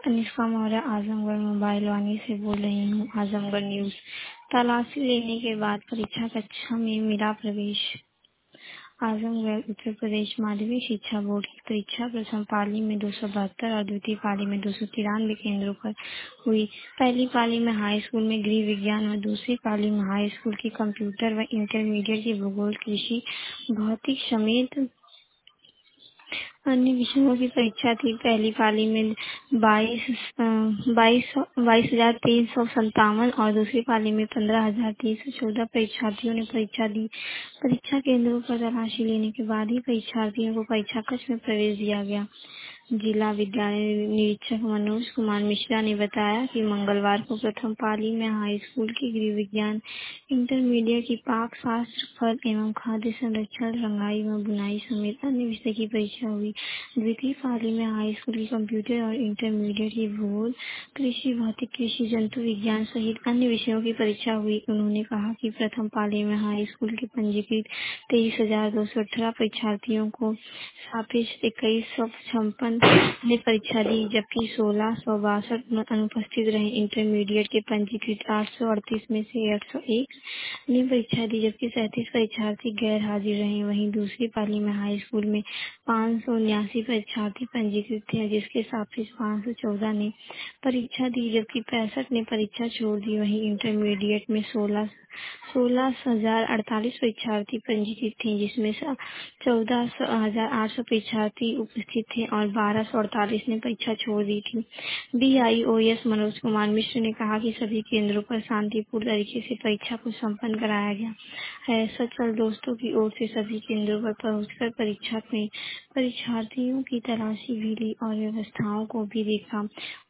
Kanishka Maurya Azamgarh mobile Vaani से बोल रही हूँ। आजमगढ़ न्यूज। तलाशी लेने के बाद परीक्षा कक्षा में मिला प्रवेश। आजमगढ़ उत्तर प्रदेश माध्यमिक शिक्षा बोर्ड की परीक्षा प्रथम पाली में 272 और द्वितीय पाली में 293 केंद्रों पर हुई। पहली पाली में हाई स्कूल में गृह विज्ञान और दूसरी पाली में हाई स्कूल की कंप्यूटर व इंटरमीडिएट की भूगोल, कृषि, भौतिक समेत अन्य विषयों की परीक्षा थी। पहली पाली में 22,357 और दूसरी पाली में 15,314 परीक्षार्थियों ने परीक्षा दी। परीक्षा केंद्रों पर तलाशी लेने के बाद ही परीक्षार्थियों को परीक्षा कक्ष में प्रवेश दिया गया। जिला विद्यालय निरीक्षक मनोज कुमार मिश्रा ने बताया कि मंगलवार को प्रथम पाली में हाई स्कूल की गृह विज्ञान, इंटरमीडिएट की पाक शास्त्र, फल एवं खाद्य संरक्षण, रंगाई व बुनाई समेत अन्य विषय की परीक्षा हुई। द्वितीय पाली में हाई स्कूल की कंप्यूटर और इंटरमीडिएट की भूगोल, कृषि, भौतिक, कृषि, जंतु विज्ञान सहित अन्य विषयों की परीक्षा हुई। उन्होंने कहा कि प्रथम पाली में हाई स्कूल के पंजीकृत 23,218 परीक्षार्थियों को सापेक्ष 2,156 ने परीक्षा दी, जबकि 1,662 अनुपस्थित रहे। इंटरमीडिएट के पंजीकृत 838 में से 801 ने परीक्षा दी, जबकि 37 परीक्षार्थी गैर हाजिर रहे। वहीं दूसरी पाली में हाई स्कूल में 579 परीक्षार्थी पंजीकृत थे, जिसके सापेक्ष 514 ने परीक्षा दी, जबकि 65 ने परीक्षा छोड़ दी। वहीं इंटरमीडिएट में 16,048 परीक्षार्थी पंजीकृत थे, जिसमें 14,800 परीक्षार्थी उपस्थित थे और 1,248 ने परीक्षा छोड़ दी थी। BIOS मनोज कुमार मिश्र ने कहा कि सभी केंद्रों पर शांतिपूर्ण तरीके से परीक्षा को संपन्न कराया गया है। सचल दोस्तों की ओर से सभी केंद्रों पर पहुंचकर परीक्षा में परीक्षार्थियों की तलाशी भी ली और व्यवस्थाओं को भी देखा।